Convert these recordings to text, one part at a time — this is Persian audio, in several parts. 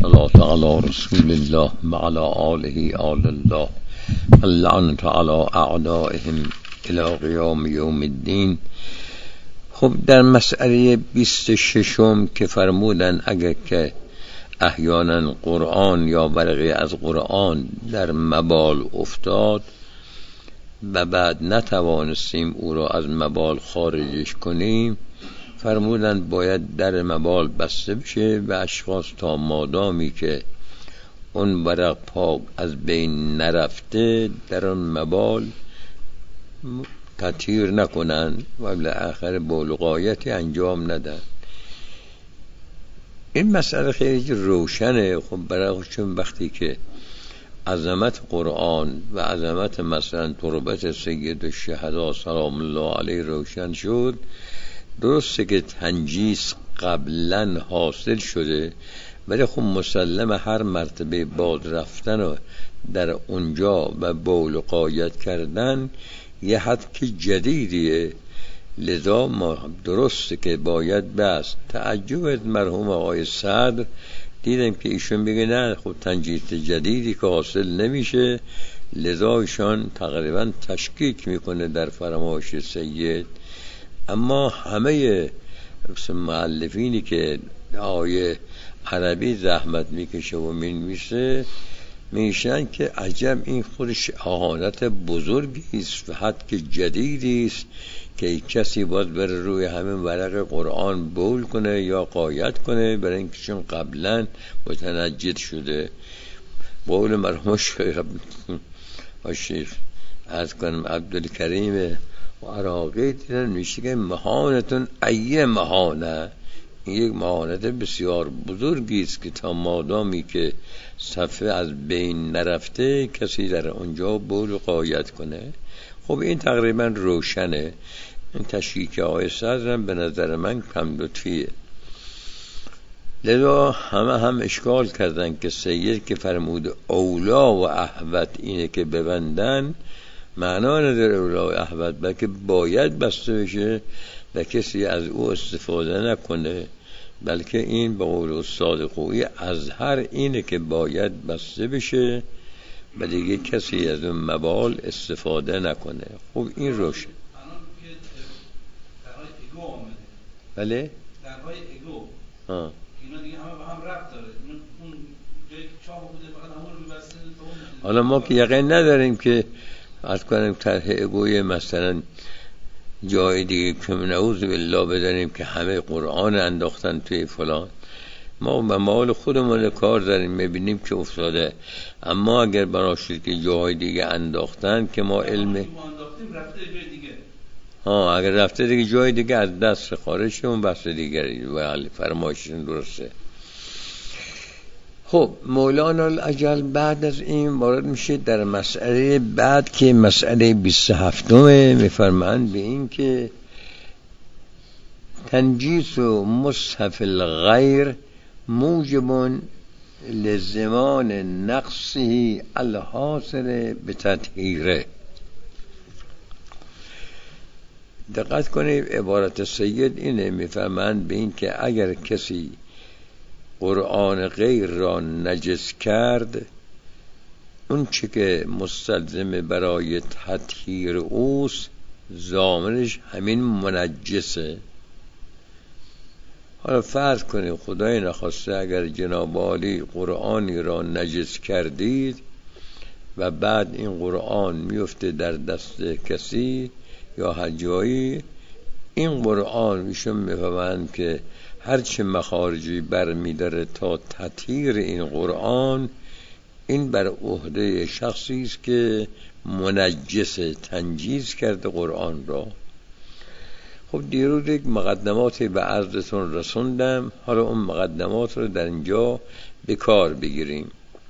الصلاة على رسول الله وعلى آله آل الله اللعنة على اعدائهم الى قیام یوم الدین. خب در مسئله 26 که فرمودن اگر که احیانا قرآن یا ورقه از قرآن در مبال افتاد و بعد نتوانستیم او را از مبال خارجش کنیم، فرمودن باید در مبال بسته بشه و اشخاص تا مادامی که اون ورق پاک از بین نرفته در اون مبال تطهیر نکنن و بالاخره بولغایتی انجام ندن. این مسئله خیلی روشنه. خب برای چون وقتی که عظمت قرآن و عظمت مثلا تربت سید الشهدا سلام الله علیه روشن شد، درسته که تنجیس قبلا حاصل شده، ولی خب مسلم هر مرتبه باد رفتن و در اونجا و بول و قایت کردن یه حد که جدیدیه. لذا ما درسته که باید بس. تعجب از مرحوم آقای صدر دیدم که ایشون بگه نه خب تنجیس جدیدی که حاصل نمیشه، لذا ایشان تقریبا تشکیک میکنه در فرمایش سید. اما همه مؤلفینی که آیه عربی زحمت میکشه و مینویسه میشن که عجب این خودش اهانت بزرگی است و حد که جدیدی است که کسی باید بره روی همین ورق قرآن بول کنه یا قایت کنه، برای اینکه چون قبلا متنجد شده. قول مرحوم شیخ از کنم عبدالکریم و عراقی دیدن میشه که مهانتون ایه مهانه، این یک مهانت بسیار بزرگی است که تا مادامی که صفحه از بین نرفته کسی در اونجا بول و قایت کنه. خب این تقریبا روشنه. این تشکیک آقای صدرم به نظر من کم لطفیه. لذا همه هم اشکال کردن که سید که فرمود اولا و احوط اینه که ببندن، معنا نداره اولا و احوط، بلکه باید بسته بشه و کسی از او استفاده نکنه، بلکه این به قول استاد خویی ازهر اینه که باید بسته بشه و دیگه کسی از اون مبال استفاده نکنه. خب این روشه. بله؟ درهای ایگو اینا دیگه همه به هم ربط داره. اون جایی که چاه بوده فقط همون رو بسته. حالا ما که یقین نداریم که از کنیم طرح ایگوی مثلا جای دیگه که نعوذ بالله بدانیم که همه قرآن انداختن توی فلان. ما به مال خودمون کار داریم میبینیم که افتاده، اما اگر براشید که جای دیگه انداختن که ما علم انداختیم رفته جای دیگه، اگر رفته دیگه جای دیگه از دست خارج شد اون بحث دیگری و فرمایششون درسته. خب مولانا الاجل بعد از این وارد میشه در مسئله بعد که مسئله 27 میفرمایند به این که تنجیس و مصحف الغیر موجب لزمان نقصه الحاصل بتطهیره. دقت کنید عبارت سید اینه، میفهمند به این که اگر کسی قرآن غیر را نجس کرد، اون چه که مستلزم برای تطهیر اوست ضامنش همین منجسه. حالا فرض کنید خدای نخواسته اگر جناب عالی قرآنی را نجس کردید و بعد این قرآن میفته در دست کسی یا هر جایی، این قرآن میشون میفهمند که هرچه مخارجی برمیداره تا تطهیر این قرآن، این بر عهده شخصی است که منجس تنجیس کرده قرآن را. خب دیروز یک مقدماتی به عرضتون رسوندم، حالا اون مقدمات رو در اینجا به کار بگیریم.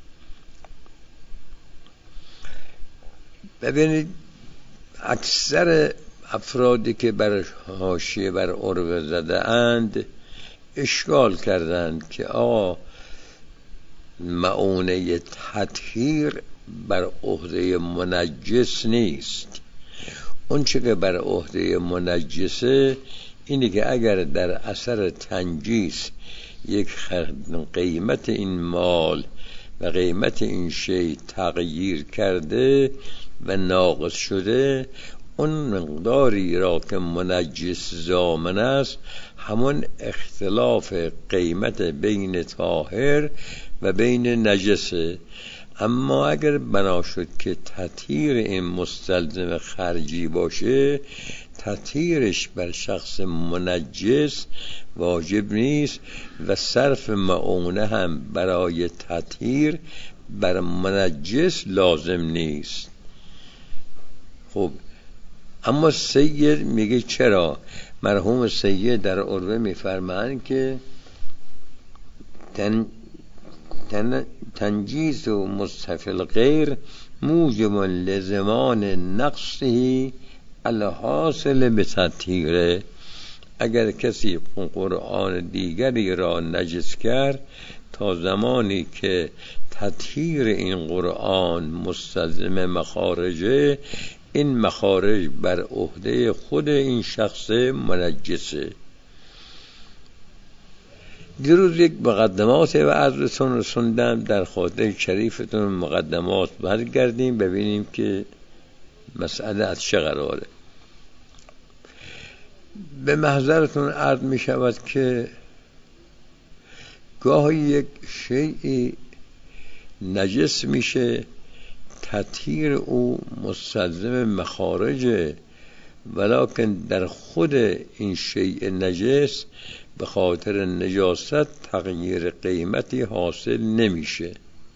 ببینید اکثر افرادی که بر حاشیه بر عروه زده اند اشکال کردند که آقا مؤونه تطهیر بر عهده منجس نیست. اون چه که بر عهده منجسه اینه که اگر در اثر تنجیس یک قیمت این مال و قیمت این شی تغییر کرده و ناقص شده، اون مقداری را که منجس ضامن است همون اختلاف قیمت بین طاهر و بین نجسه. اما اگر بنا شد که تطهیر این مستلزم خرجی باشه، تطهیرش بر شخص منجس واجب نیست و صرف معونه هم برای تطهیر بر منجس لازم نیست. خب اما سید میگه چرا؟ مرحوم سید در عروه میفرمایند که تنجیز و مستفل غیر موجب لزمان نقصه الحاصل به تطهیره. اگر کسی قرآن دیگری را نجس کرد، تا زمانی که تطهیر این قرآن مستلزم مخارجه، این مخارج بر عهده خود این شخص منجسه. دیروز یک مقدمات و عرضتون رسوندم، در خاطر شریفتون مقدمات برگردیم ببینیم که مسئله از چه قراره. به محضرتون عرض می شود که گاهی یک شیئی نجس میشه، تطهیر او مستلزم مخارجه، ولکن در خود این شیء نجس به خاطر نجاست تغییر قیمتی حاصل نمیشه.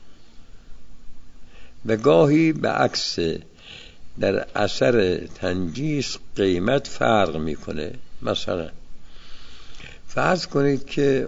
و گاهی به عکس، در اثر تنجیس قیمت فرق میکنه. مثلا فرض کنید که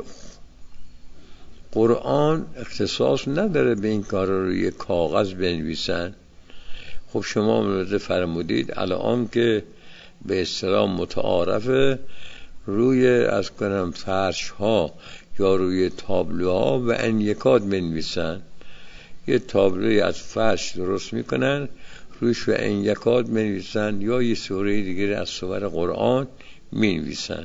قرآن اختصاص نداره به این کار رو روی کاغذ بنویسن. خب شما ملاحظه فرمودید الان که به اصطلاح متعارفه روی از کنم فرش ها یا روی تابلوها و انیکات بنویسن. یه تابلوی از فرش درست میکنن، رویش و انیکات بنویسن، یا یه سوره دیگری از سور قرآن بنویسن.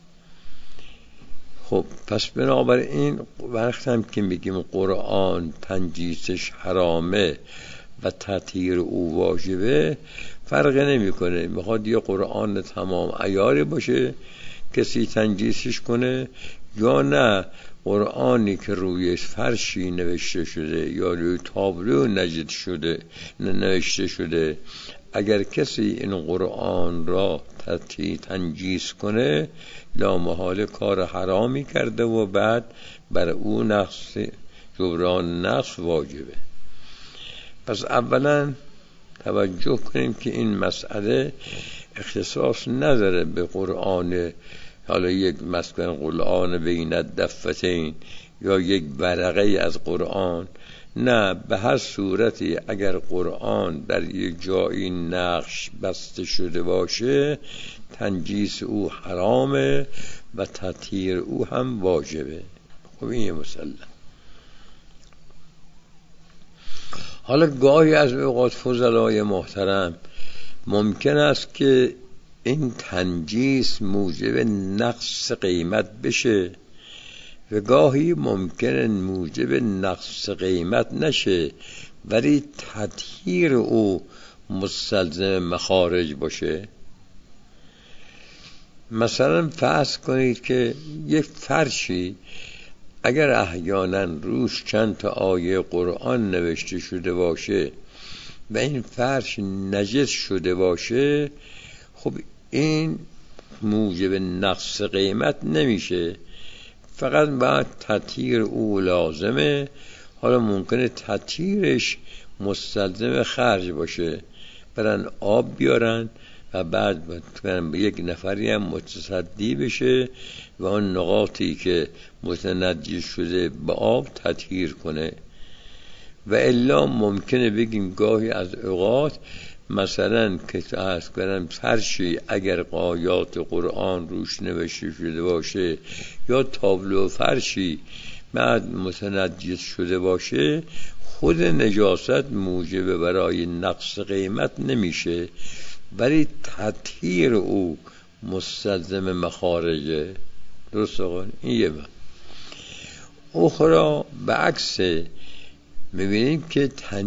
خب پس بنابراین وقت هم که میگیم قرآن تنجیسش حرامه و تطهیر او واجبه، فرق نمیکنه میخواد یه قرآن تمام عیاری باشه کسی تنجیسش کنه، یا نه قرآنی که روی فرشی نوشته شده یا روی تابلو نوشته شده، اگر کسی این قرآن را تنجیس کنه لامحال کار حرامی کرده و بعد بر او نقص، جبران نقص واجبه. پس اولا توجه کنیم که این مسئله اختصاص نداره به قرآن، حالا یک مثلا قرآن بین الدفتین یا یک ورقه از قرآن، نه، به هر صورتی اگر قرآن در یک جایی نقش بسته شده باشه تنجیس او حرامه و تطهیر او هم واجبه. خب این یه مسئله. حالا گاهی از اوقات فضلای محترم ممکن است که این تنجیس موجب نقص قیمت بشه و گاهی ممکنه موجب نقص قیمت نشه ولی تطهیر او مستلزم مخارج باشه. مثلا فرض کنید که یک فرشی اگر احیانا روش چند تا آیه قرآن نوشته شده باشه و این فرش نجس شده باشه، خب این موجب نقص قیمت نمیشه، فقط باید تطهیر او لازمه. حالا ممکنه تطهیرش مستلزم خرج باشه، برن آب بیارن و بعد به یک نفری هم متصدی بشه و آن نقاطی که متنجس شده به آب تطهیر کنه. و الا ممکنه بگیم گاهی از اوقات مثلا که از کنم فرشی اگر آیات قرآن روش نوشته شده باشه یا تابلو فرشی بعد متنجس شده باشه، خود نجاست موجب برای نقص قیمت نمیشه ولی تطهیر او مستلزم مخارجه. درست آقا؟ این یه اخرى به عکس میبینیم که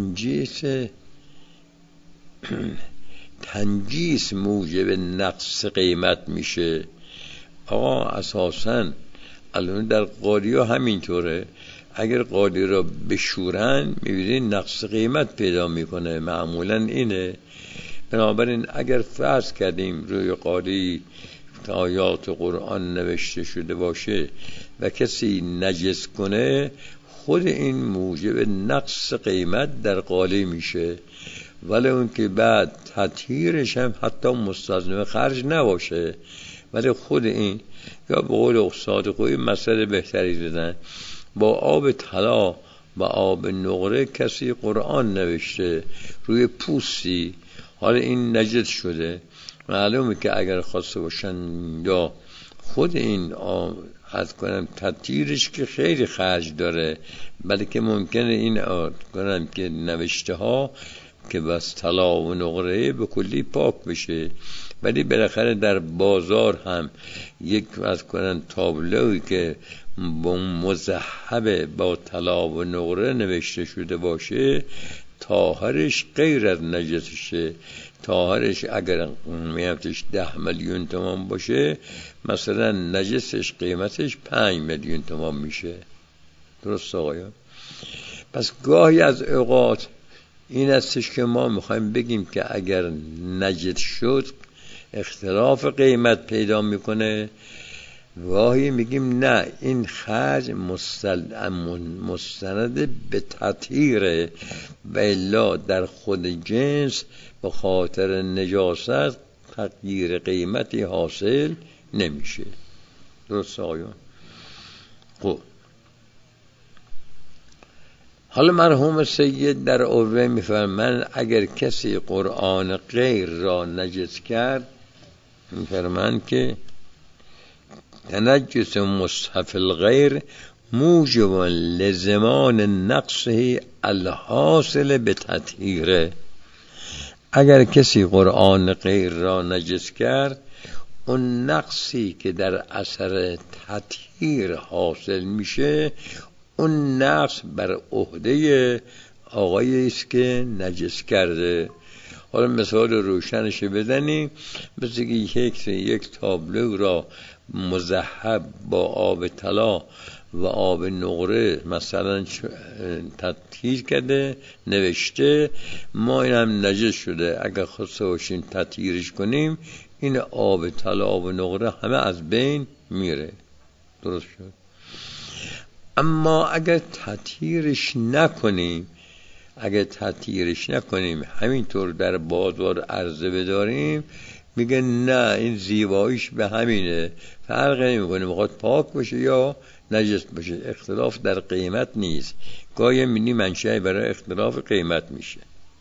تنجیس موجب نقص قیمت میشه. آقا اساساً الان در قالی ها همینطوره، اگر قالی را بشورن میبینید نقص قیمت پیدا میکنه، معمولا اینه. بنابراین اگر فرض کردیم روی قالی آیات قرآن نوشته شده باشه و کسی نجس کنه، خود این موجب نقص قیمت در قالی میشه، ولی اون که بعد تطهیرش هم حتی مستلزم خرج نباشه، ولی خود این، یا به قول استاد خوی مسئله بهتری زدن، با آب طلا و آب نقره کسی قرآن نوشته روی پوستی، حالا این نجس شده، معلومه که اگر خواسته باشن یا خود این از کنم تطهیرش که خیلی خرج داره، بلکه ممکنه این کنم که نوشته ها که بس طلا و نقره به کلی پاک بشه، ولی بالاخره در بازار هم یک از کنن تابلوی که با مذهب با طلا و نقره نوشته شده باشه، طاهرش غیر از نجسشه. طاهرش اگر قیمتش 10 میلیون تومان باشه، مثلا نجسش قیمتش 5 میلیون تومان میشه. درست آقایان؟ پس گاهی از اوقات این استش که ما میخوایم بگیم که اگر نجس شد اختلاف قیمت پیدا میکنه، گاهی میگیم نه، این خرج مستند به تطهیره و الا در خود جنس به خاطر نجاست تغییر قیمتی حاصل نمیشه. درست آقایان؟ خب حالا مرحوم سید در عروه میفرماند اگر کسی قرآن غیر را نجس کرد، میفرماند که تنجس مصحف الغیر موجب لزمان نقصه الحاصل به تطهیره. اگر کسی قرآن غیر را نجس کرد، اون نقصی که در اثر تطهیر حاصل میشه، اون نقص بر عهده آقایی است که نجس کرده. حالا مثال روشنش بزنیم، مثل که یک تابلو را مذهب با آب طلا و آب نقره مثلا تطهیر کرده نوشته، ما اینم نجس شده، اگر خواسته باشیم تطهیرش کنیم، این آب طلا و نقره همه از بین میره. درست شد؟ اما اگر تطهیرش نکنیم همینطور در بازار عرضه بداریم، میگن نه این زیباییش به همینه، فرق نمیکنه میخواد پاک باشه یا نجس باشه، اختلاف در قیمت نیست. گاهی منی منشأ برای اختلاف قیمت میشه.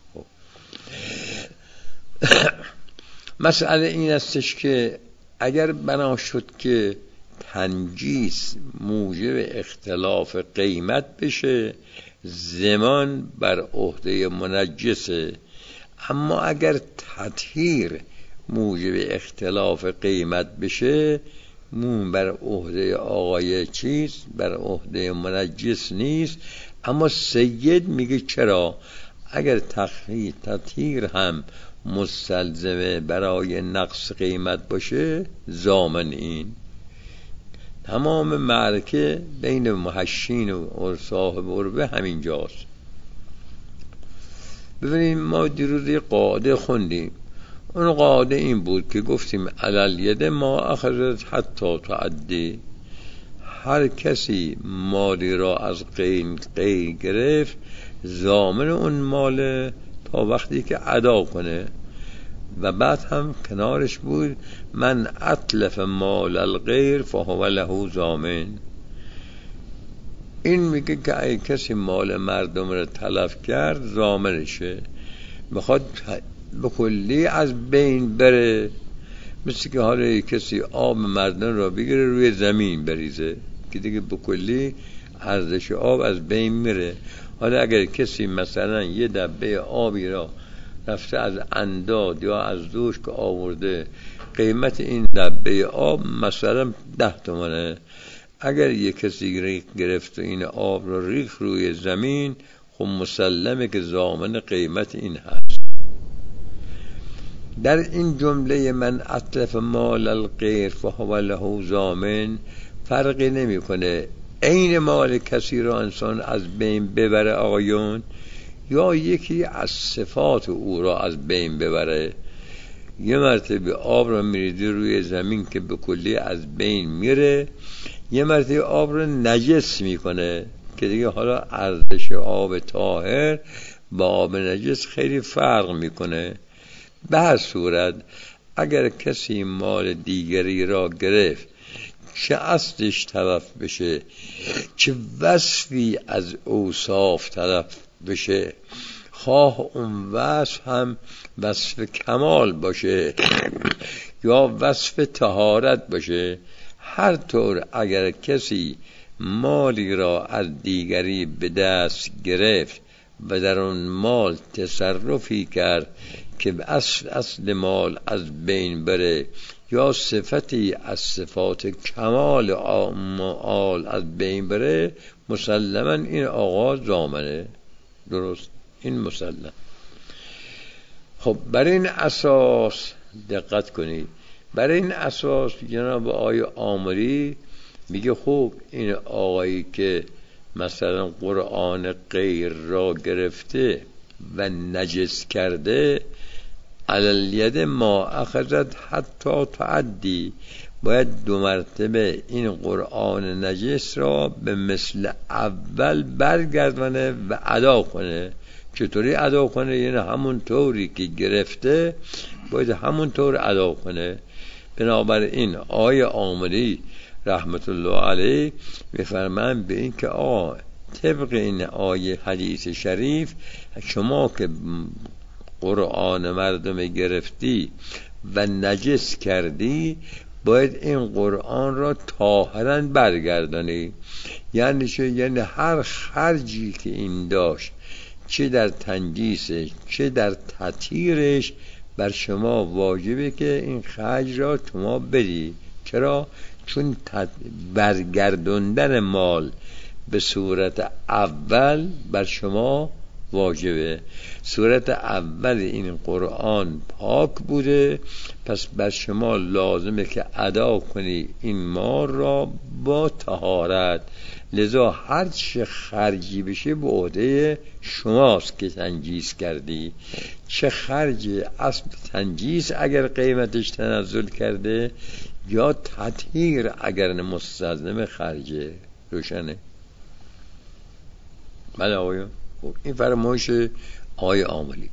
مسئله این استش که اگر بنا شد که تنجیس موجب اختلاف قیمت بشه، زمان بر عهده منجسه، اما اگر تطهیر موجب اختلاف قیمت بشه، مون بر عهده آقای بر عهده منجس نیست. اما سید میگه چرا؟ اگر تطهیر هم مستلزمه برای نقص قیمت باشه، ضامن این. تمام معرکه بین محشین و صاحب عروه همین جاست. ببینیم ما دیروز یه قاعده خوندیم، اون قاعده این بود که گفتیم علل ید ما اخذت حتی تعدی، هر کسی مالی را از غیر گرفت ضامن اون مال تا وقتی که ادا کنه. و بعد هم کنارش بود من اتلف مال الغیر فهو له ضامن. این میگه که اگه کسی مال مردم را تلف کرد ضامنشه، میخواد به کلی از بین بره، مثل که حالا کسی آب مردم را بگیره روی زمین بریزه که دیگه به کلی ارزش آب از بین میره. حالا اگر کسی مثلا یه دبه آبی را رفته از انداد یا از دوش که آورده، قیمت این دبه آب مثلا 10 تومنه، اگر یک کسی ریخ گرفت و این آب رو ریخ روی زمین، خب مسلمه که ضامن قیمت این هست. در این جمله من اتلف مال الغیر فهو له ضامن فرقی نمیکنه عین مال کسی را انسان از بین ببره آقایون، یا یکی از صفات او را از بین ببره. یه مرتبه آب را میریزی روی زمین که به کلی از بین میره، یه مرتبه آب را نجس میکنه که دیگه حالا ارزش آب طاهر با آب نجس خیلی فرق میکنه. به هر صورت اگر کسی مال دیگری را گرفت، چه اصلش تلف بشه، چه وصفی از اوصاف تلف بشه، خواه اون وصف هم وصف کمال باشه یا وصف طهارت باشه، هر طور اگر کسی مالی را از دیگری به دست گرفت و در اون مال تصرفی کرد که اصل مال از بین بره یا صفتی از صفات کمال مال از بین بره، مسلما این آقا ضامنه. درست، این مسلم. خب بر این اساس دقت کنید، بر این اساس جناب آقای آمری میگه خب این آقایی که مثلا قرآن غیر را گرفته و نجس کرده، علالید ما اخذت حتی تعدی، باید 2 مرتبه این قرآن نجس را به مثل اول برگردونه و ادا کنه. چطوری ادا کنه؟ یعنی همون طوری که گرفته باید همون طور ادا کنه. بنابراین آیه آمری رحمت الله علیه میفرمایند به این که طبق این آیه حدیث شریف، شما که قرآن مردم گرفتی و نجس کردی، باید این قرآن را طاهراً برگردانی. یعنی چه؟ یعنی هر خرجی که این داشت، چه در تنجیسش چه در تطهیرش، بر شما واجبه که این خرج را شما بدی. چرا؟ چون برگردوندن مال به صورت اول بر شما واجبه. صورت اول این قرآن پاک بوده، پس بر شما لازمه که ادا کنی این مال را با طهارت. لذا هر چه خرجی بشه به عهده شماست که تنجیس کردی. چه خرج اصل تنجیس اگر قیمتش تنزل کرده، یا تطهیر اگر مستلزم خرجه. روشنه؟ بله آقایون. این فرمایش آقای عاملی.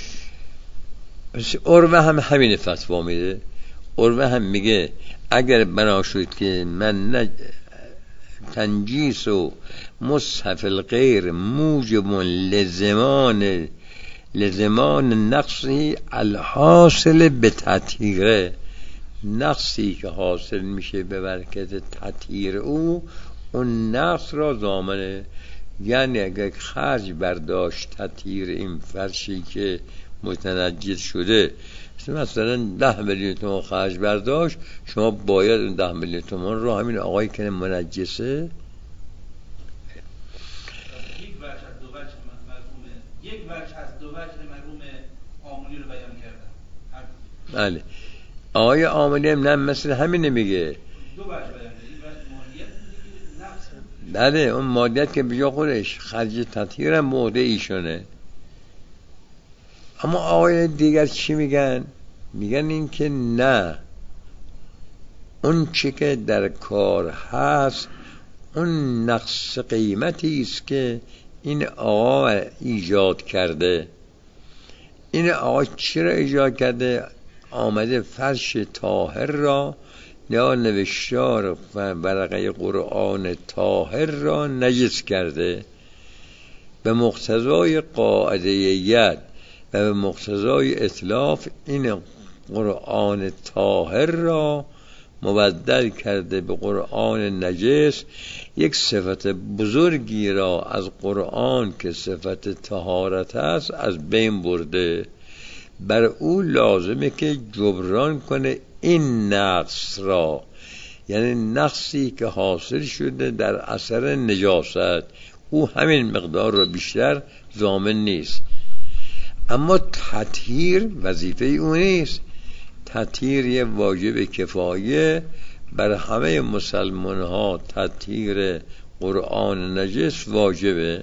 عروه هم همین فتوا میده. عروه هم میگه اگر بنا شد که من تنجیس و مصحف الغیر موجب لزمان نقصی الحاصل به تطهیره، نقصی که حاصل میشه به برکت تطهیر او، اون نقص را ضامنه. یعنی اگر خرج برداشت تطهیر این فرشی که متنجس شده، مثلا 10 میلیون تومان خرج برداشت، شما باید 10 میلیون تومان رو همین آقایی که منجسه یک وجه از 2 وجه مرحوم عاملی رو بیان کردن. بله آقای عاملی هم نه مثل همین نمیگه. 2 وجه بیان کرده. بله اون مادیت که بجا خودش خرج تطهیر هم موضع ایشونه. اما آقای دیگر چی میگن؟ میگن این که نه، اون چی که در کار هست اون نقص قیمتی است که این آقا ایجاد کرده. این آقا چی را ایجاد کرده؟ آمده فرش طاهر را یا نوشتار ورقه قرآن طاهر را نجس کرده. به مقتضای قاعده ید و به مقتضای اتلاف این قرآن طاهر را مبدل کرده به قرآن نجس. یک صفت بزرگی را از قرآن که صفت طهارت است از بین برده. بر او لازمه که جبران کنه این نقص را. یعنی نقصی که حاصل شده در اثر نجاست او همین مقدار رو بیشتر ضامن نیست. اما تطهیر وظیفه او نیست. تطهیر یه واجب کفایه بر همه مسلمان ها. تطهیر قرآن نجس واجبه.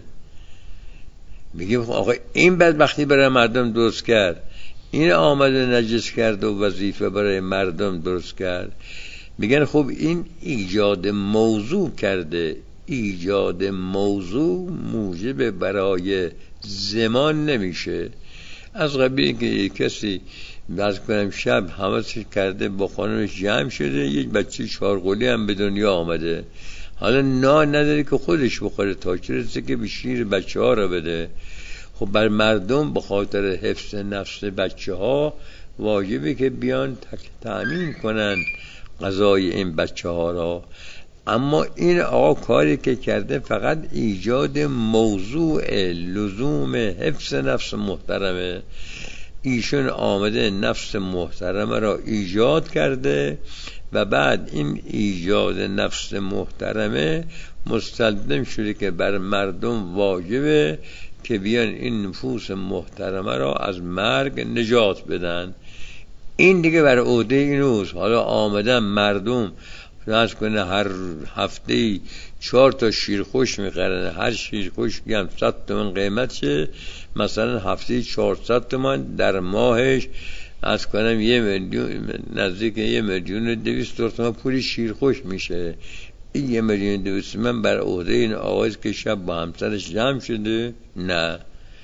میگیم آقا این بدبختی برای مردم درست کرد، این آمده نجس کرد و وظیفه برای مردم درست کرد. میگن خب این ایجاد موضوع کرده. ایجاد موضوع موجب برای زمان نمیشه. از قبیل که کسی بعض کنم شب حواسش کرده با خانمش جمع شده، یک بچه 4 قلی هم به دنیا آمده، حالا نان نداره که خودش بخوره تا چه رسه که به شیر بچه ها رو بده. خب بر مردم به خاطر حفظ نفس بچه ها واجبه که بیان تأمین کنن غذای این بچه ها را. اما این آقا کاری که کرده فقط ایجاد موضوع لزوم حفظ نفس محترمه. ایشون آمده نفس محترمه را ایجاد کرده و بعد این ایجاد نفس محترمه مستلزم شده که بر مردم واجبه که بیان این نفوس محترمه را از مرگ نجات بدن. این دیگه بر عهده اینوست. حالا آمدن مردم فرض کنه هر هفته 4 تا شیرخوش میخرن، هر شیرخوش هم 100 تومن قیمتشه، مثلا هفته 400 تومن، در ماهش از کنم 1 میلیون، نزدیک 1,200,000 تومن پول شیرخوش میشه. این 1,200,000 تومن بر عهده این آقایست که شب با همسرش جمع شده؟ نه.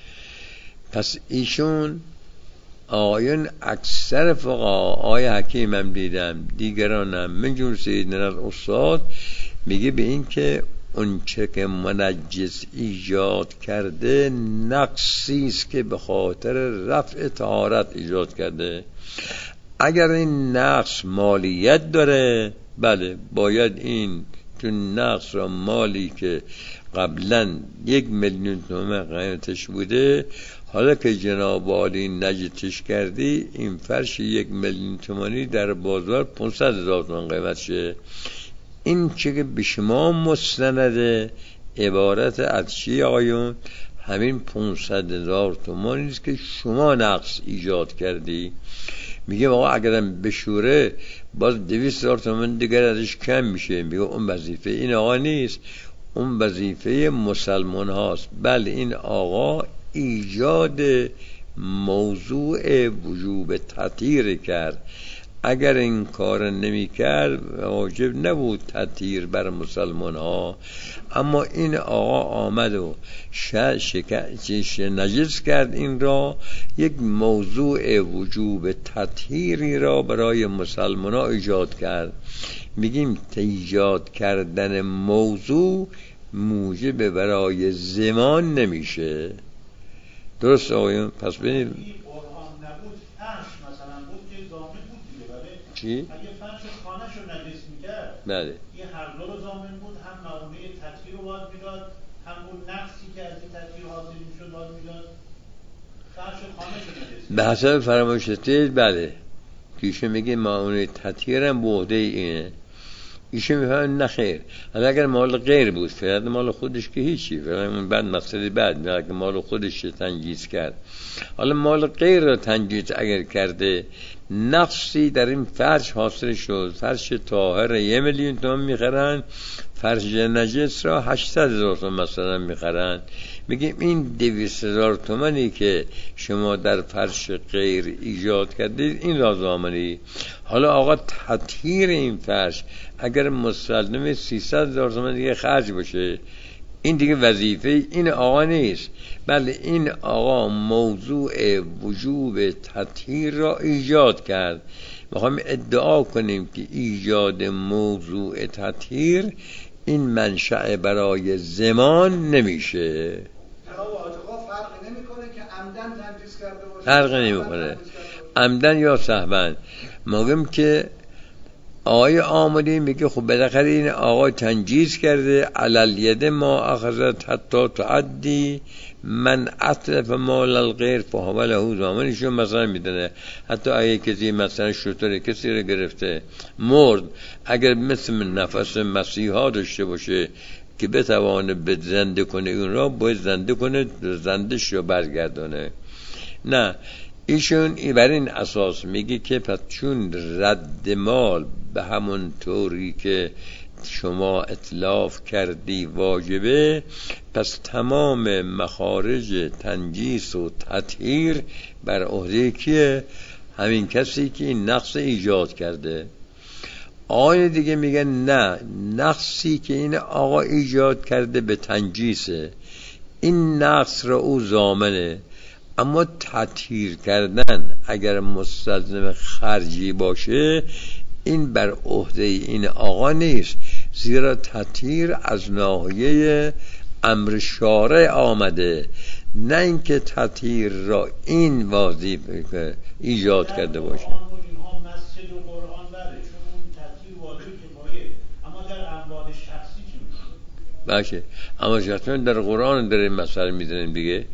پس ایشون آقایون اکثر فقها، آقای حکیم هم دیدم، دیگرانم من جور سیدنا استاد میگه به این که اون چه که منجس ایجاد کرده نقصی است که به خاطر رفع طهارت ایجاد کرده. اگر این نقص مالیت داره، بله باید این تو نقص را مالی که قبلا 1,000,000 تومان قیمتش بوده، حالا که جناب عالی نجتش کردی، این فرش 1,000,000 تومانی در بازار 500,000 تومان قیمتشه. این چه که به شما مستنده عبارت از چی آقایون؟ همین 500,000 تومانی است که شما نقص ایجاد کردی. میگه آقا اگرم بشوره باز 200,000 تومان دیگر ازش کم میشه. میگه اون وظیفه این آقا نیست، اون وظیفه مسلمان هاست. بله این آقا ایجاد موضوع وجوب تطهیر کرد. اگر این کار نمی کرد واجب نبود تطهیر بر مسلمان ها. اما این آقا آمد و نجس کرد، این را یک موضوع وجوب تطهیری را برای مسلمان ها ایجاد کرد. میگیم ایجاد کردن موضوع موجب برای زمان نمیشه. درست آقایون؟ پس ببینید قرآن نبود، فرش مثلا بود که ضامن بود دیگه. بله چی؟ اگه فرش خانه‌شو نجس میکرد، بله این هر دو رو ضامن بود، هم معونه تطهیر رو باید میداد، هم اون نقصی که از این تطهیر حاصل میشد باید میداد. فرش خانه‌شو نجس میکرد. به حسب فرمایشتید بله که ایشون میگه معونه تطهیر هم بوده اینه. ایشون میفهمه نه خیر. حالا اگر مال غیر بود، فرد مال خودش که هیچی، فرد بعد مسئله بعد اگر مال خودش تنجیز کرد. حالا مال غیر را تنجیز اگر کرده، نقصی در این فرش حاصل شد. فرش طاهر 1,000,000 تومان میخرن، فرش نجس را 800,000 تومان مثلا میخرن. میگیم این 200,000 تومانی که شما در فرش غیر ایجاد کردید این را ضامنی. حالا آقا تطهیر این فرش اگر مستلزم 300,000 تومان دیگه خرج باشه، این دیگه وظیفه این آقا نیست. بله این آقا موضوع وجوب تطهیر را ایجاد کرد. میخوایم ادعا کنیم که ایجاد موضوع تطهیر این منشأ برای زمان نمیشه. فرق نمیکنه که عمدن تنجیز کرده باشه، فرق نمیکنه عمدن یا سهوا. میگم که آقای آمدی میگه خب بالاخره این آقا تنجیز کرده، علل ید ما اخذت حتی تعدی من اتلف مال الغیر فهو له ضامنشون مثلا میدونه. حتی اگه کسی مثلا شطور کسی رو گرفته مرد، اگر مثل نفس مسیحا داشته باشه که بتوانه به زنده کنه اون را، باید زنده کنه، زندش رو برگردانه. نه، ایشون بر این اساس میگه که پس چون رد مال به همون طوری که شما اتلاف کردی واجبه، پس تمام مخارج تنجیس و تطهیر بر عهده کیه؟ همین کسی که این نقص ایجاد کرده. آقای دیگه میگن نه، نقصی که این آقا ایجاد کرده به تنجیسه، این نقص را او ضامنه، اما تطهیر کردن اگر مستلزم خرجی باشه این بر عهده این آقا نیست، زیرا تطهیر از ناحیه امر شارع آمده، نه اینکه تطهیر را این وظیفه ایجاد کرده باشه. باشه، اما شخصا در قرآن داره مسئله میزنیم دیگه.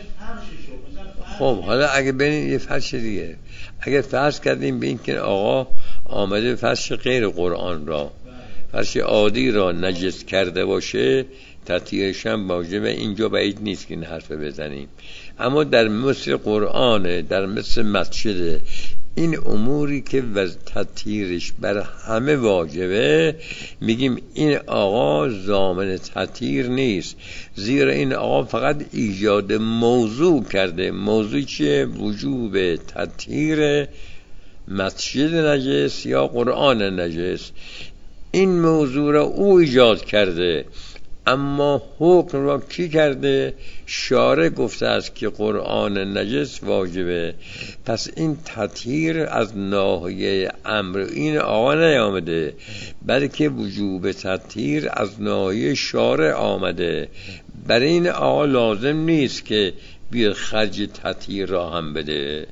خب حالا اگه ببینید یه فرش دیگه، اگه فرض کردیم به این که آقا آمده فرش غیر قرآن را، فرش عادی را نجس کرده باشه، تطهیرش هم واجبه، اینجا بعید نیست که این حرف بزنیم. اما در مثل قرآن، در مثل مسجد، این اموری که تطهیرش بر همه واجبه، میگیم این آقا ضامن تطهیر نیست، زیرا این آقا فقط ایجاد موضوع کرده. موضوع چیه؟ وجوب تطهیر مسجد نجس یا قرآن نجس. این موضوع را او ایجاد کرده، اما حکم را کی کرده؟ شارع گفته است که قرآن نجس واجبه. پس این تطهیر از ناحیه امر این آقا نیامده، بلکه وجوب تطهیر از ناحیه شارع آمده. برای این آقا لازم نیست که بیاد خرج تطهیر را هم بده.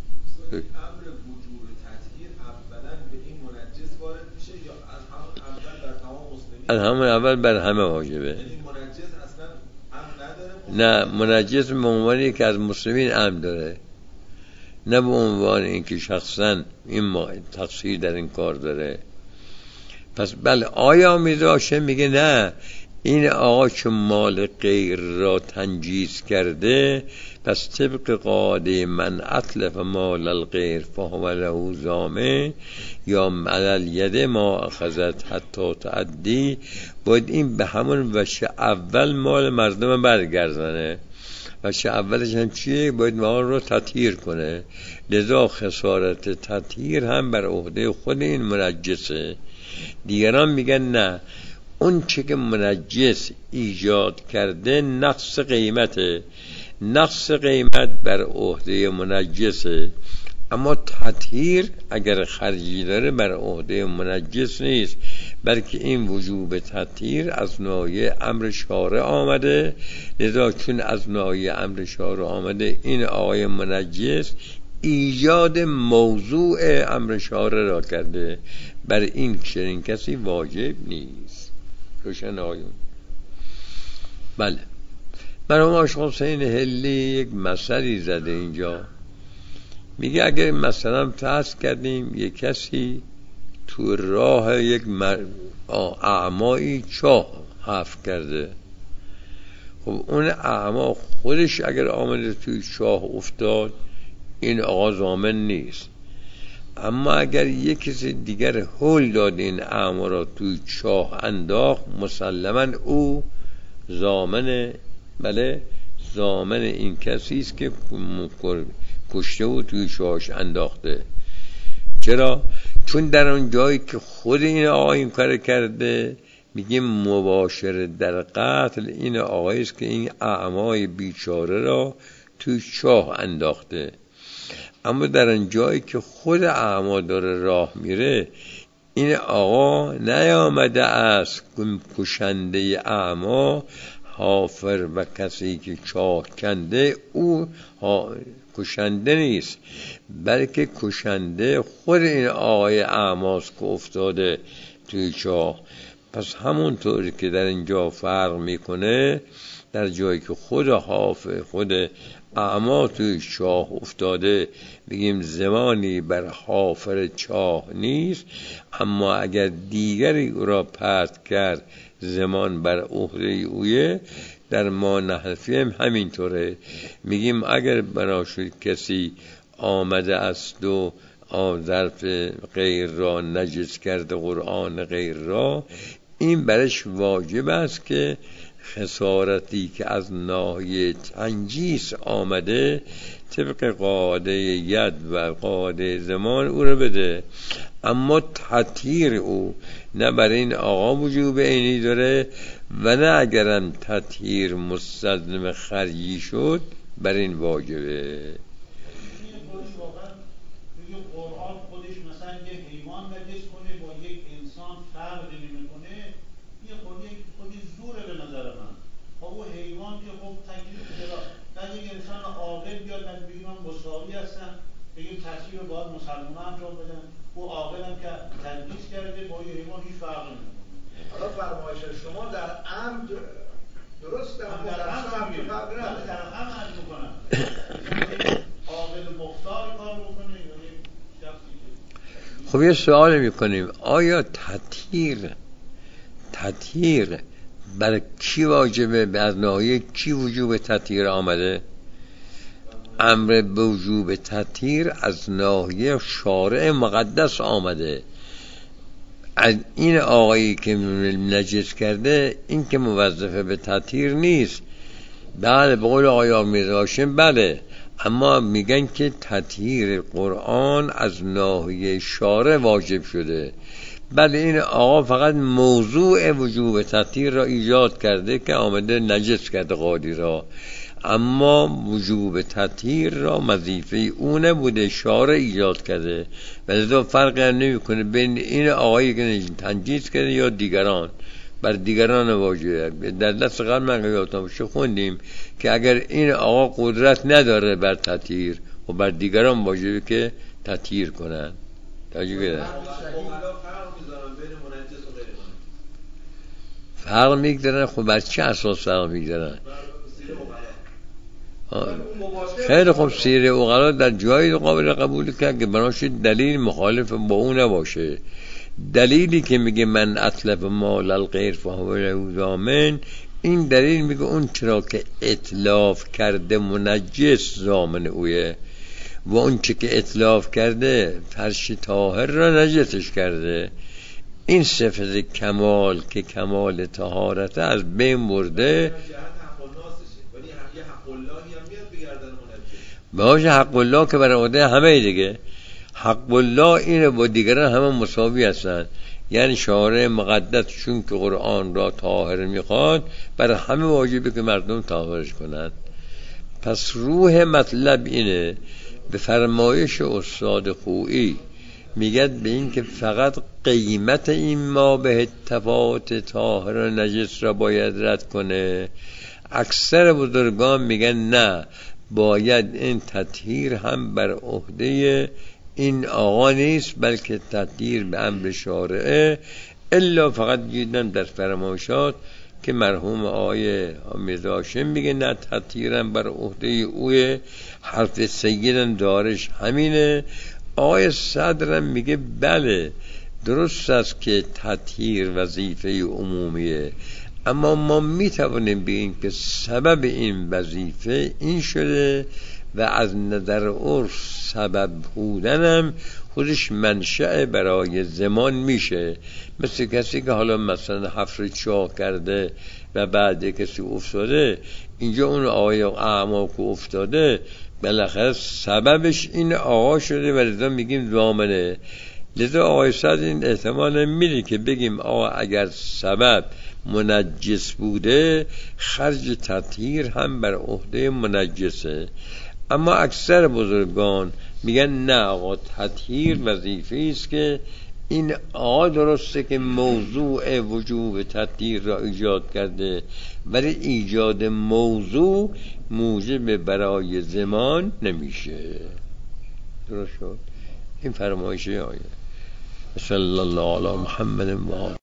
از همون اول بر همه واجبه. نه، منجس به عنوانی که از مسلمین امن داره، نه به عنوان اینکه شخصا این تقصیر در این کار داره. پس بله، آیا میذاشه میگه نه، این آقا چون مال غیر را تنجیس کرده، پس طبق قاعده من اتلف مال الغیر فهو له ضامن یا علل ید ما اخذت حتی تعدی، باید این به همون وجه اول مال مردم برگردانه. وجه اولش هم چیه؟ باید مال رو تطهیر کنه، لذا خسارت تطهیر هم بر عهده خود این منجسه. دیگران میگن نه، اون چه که منجس ایجاد کرده نقص قیمته، نقص قیمت بر عهده منجسه، اما تطهیر اگر خرجی داره بر عهده منجس نیست، بلکه این وجوب تطهیر از ناحیه امر شارع آمده. لذا چون از ناحیه امر شارع آمده، این آقای منجس ایجاد موضوع امر شارع را کرده، بر این چنین کسی واجب نیست. روشن آقایون؟ بله، مرحوم آقا حسین حلی یک مثلی زده اینجا، میگه اگر مثلا فرض کردیم یک کسی تو راه یک اعمایی چاه حفر کرده، خب اون اعما خودش اگر آمده توی چاه افتاد، این آقا ضامن نیست. اما اگر یک کسی دیگر هول داد این اعما را توی چاه انداخت، مسلما او ضامن، بله ضامن این کسی است که کشته و توی چاهش انداخته. چرا؟ چون در اون جایی که خود این آقا این کار کرده، میگه مباشر در قتل این آقایی است که این اعمای بیچاره را توی چاه انداخته. اما در اون جایی که خود اعما داره راه میره، این آقا نیامده است کشنده اعما حافر و کسی که چاه کنده او کشنده نیست، بلکه کشنده خود این آقای اعماست که افتاده توی چاه. پس همونطوری که در اینجا فرق میکنه، در جایی که خود حافر خود اعما توی چاه افتاده بگیم زمانی بر حافر چاه نیست، اما اگر دیگری او را پرت کرد زمان بر عهده اویه. در ما نحوی هم همینطوره، میگیم اگر بنا شد کسی آمده است و ظرف غیر را نجس کرده، قرآن غیر را، این برش واجب است که خسارتی که از ناحیه تنجیس آمده طبق قاعده ید و قاعده زمان او رو بده. اما تطهیر او نه بر این آقا وجوب عینی داره و نه اگرم تطهیر مستلزم خرجی شد بر این واجبه. قرآن خودش مثلا یه حیوان نجس کنه با یک انسان فرق نمیکنه، یه خودی زوره به نظر من. خب اون حیوان که خب تکلیف داره، نه یک انسان عاقل بیاد من بگیم من مساوی هستم، بگیم تطهیر رو باید مسلمان انجام بدن، او عاقل هم که تنجیس کرده با یه حیوان هیچ فرق نمیکنه. حالا فرمایش شما در عمد درست در عمد میکنم عاقل مختار کار بکنه. خب یه سوال میکنیم، آیا تطهیر بر کی واجبه؟ از ناحیه کی وجوب تطهیر آمده؟ امر به وجوب تطهیر از ناحیه شارع مقدس آمده. از این آقایی که نجس کرده این که موظفه به تطهیر نیست. بله به قول آقای میرزا هاشم بله، اما میگن که تطهیر قرآن از ناحیه شارع واجب شده. بله این آقا فقط موضوع وجوب تطهیر را ایجاد کرده که آمده نجس کرده قاضی را، اما وجوب تطهیر را وظیفه اونه بوده، شارع ایجاد کرده. ولذا فرقی نمیکنه بین این آقایی که تنجیس کرده یا دیگران، بر دیگران واجبه. در دست قبل من یادم باشه خوندیم که اگر این آقا قدرت نداره بر تطهیر و بر دیگران واجبه که تطهیر کنن. توجه کنن فرق میگذارن. خب بر چه اساس فرق میگذارن؟ خیلی خوب، سیر اقلا در جایی قابل قبول کرد که بناش دلیل مخالف با اون نباشه. دلیلی که میگه من اتلف مال الغیر فهو له ضامن، این دلیل میگه اون چرا که اتلاف کرده منجس ضامن اویه و اون چه که اتلاف کرده فرش طاهر را نجسش کرده. این صفت کمال که کمال طهارت از بین برده. باشه حق الله که برای عهده همه دیگه، حق الله اینه با دیگران همه مساوی هستن. یعنی شارع مقدس چون که قرآن را طاهر میخواد برای همه واجبه که مردم طاهرش کنند. پس روح مطلب اینه. به فرمایش استاد خویی میگه به این که فقط قیمت این ما به تفاوت طاهر و نجس را باید رد کنه. اکثر بزرگان میگن نه، باید این تطهیر هم بر عهده این آقا نیست بلکه تطهیر به امر شارعه. الا فقط دیدم در فرمایشات که مرحوم آقای میرزا هاشم میگه نه تطهیرم بر عهده اوه، حرف سیدم دارش همینه. آقای صدرم میگه بله درست است که تطهیر وظیفه عمومیه، اما ما میتوانیم بگیم که سبب این وظیفه این شده و از نظر عرف سبب بودنم خودش منشأ برای زمان میشه. مثل کسی که حالا مثلا حفر چاه کرده و بعد کسی افتاده، اینجا اون آقای اعما که افتاده بالاخره سببش این آقا شده و لذا میگیم ضامنه. لذا آقای صدر این احتمال میده که بگیم آقا اگر سبب منجس بوده خرج تطهیر هم بر عهده منجسه. اما اکثر بزرگان میگن نه آقا تطهیر وظیفه است که این درسته که موضوع وجوب تطهیر را ایجاد کرده، ولی ایجاد موضوع موجب برای زمان نمیشه. درست شد؟ این فرمایشه آیه. صلی الله علی محمد و آله.